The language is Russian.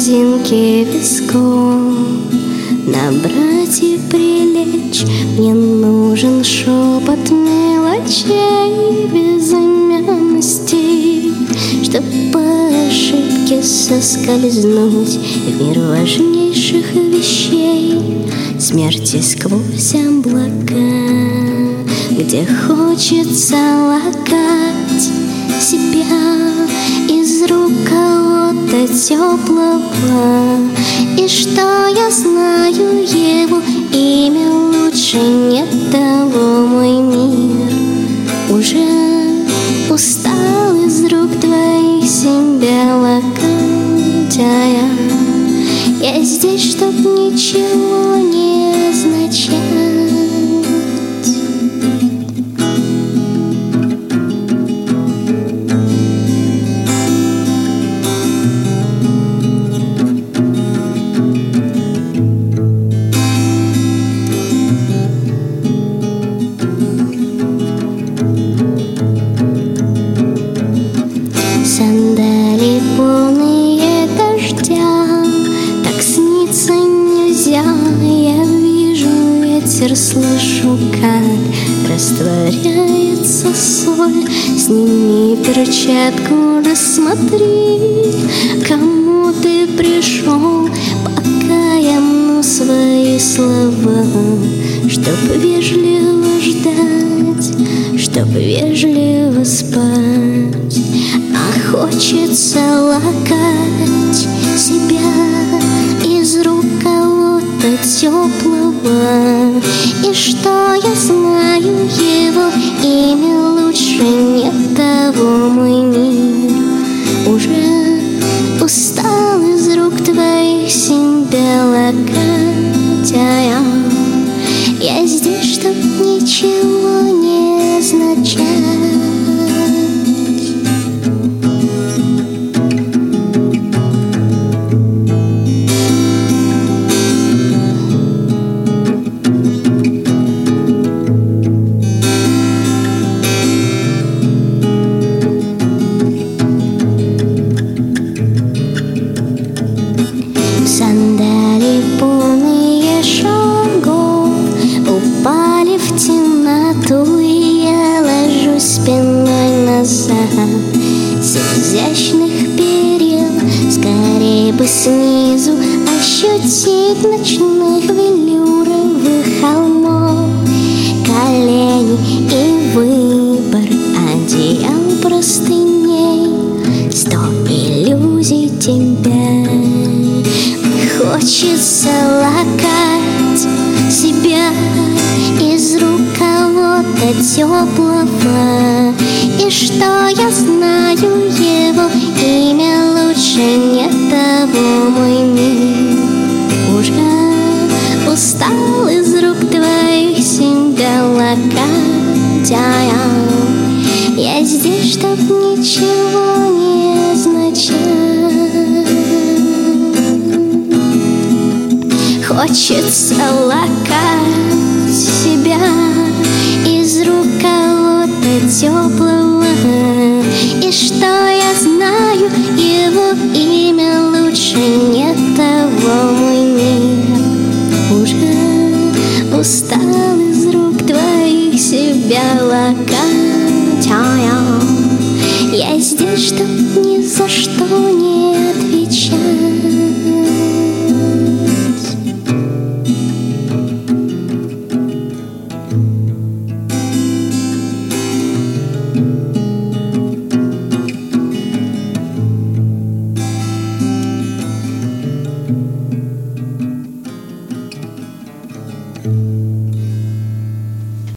слезинки виском, набрать и прилечь. Мне нужен шепот мелочей, безымянностей, чтоб по ошибке соскользнуть в мир важнейших вещей. Смерти сквозь облака, где хочется лакать себя из рук кого-то теплого. И что я знаю его имя, лучше нет того. Мой мир уже устал из рук твоих себя лакать, я здесь, чтоб ничего не означать. Сандали полные дождя, так снится нельзя. Я вижу ветер, слышу, как растворяется соль. Сними перчатку, рассмотри, кому ты пришел, пока я мну свои слова, чтоб вежливо ждать, чтоб вежливо спать. А хочется лакать себя из рук кого-то теплого. И что я знаю его имя, лучше нет того. Мой мир уже устал из рук твоих себя лакать, я здесь, чтоб ничего не означать. Сандали полные шагов упали в темноту, и я ложусь спиной назад с изящных перил. Скорее бы снизу ощутить ночных велюровых холмов колени и выбор одеял, простыней. 100 иллюзий тебя. Хочется лакать себя из рук кого-то теплого. И что я знаю его имя, лучше нет того. Мой мир уже устал из рук твоих себя лакать, я здесь, чтоб ничего не означать. Хочется лакать себя из рук кого-то теплого. И что я знаю его имя, лучше нет того. Мой мир уже устал из рук твоих себя лакать, я здесь, чтоб не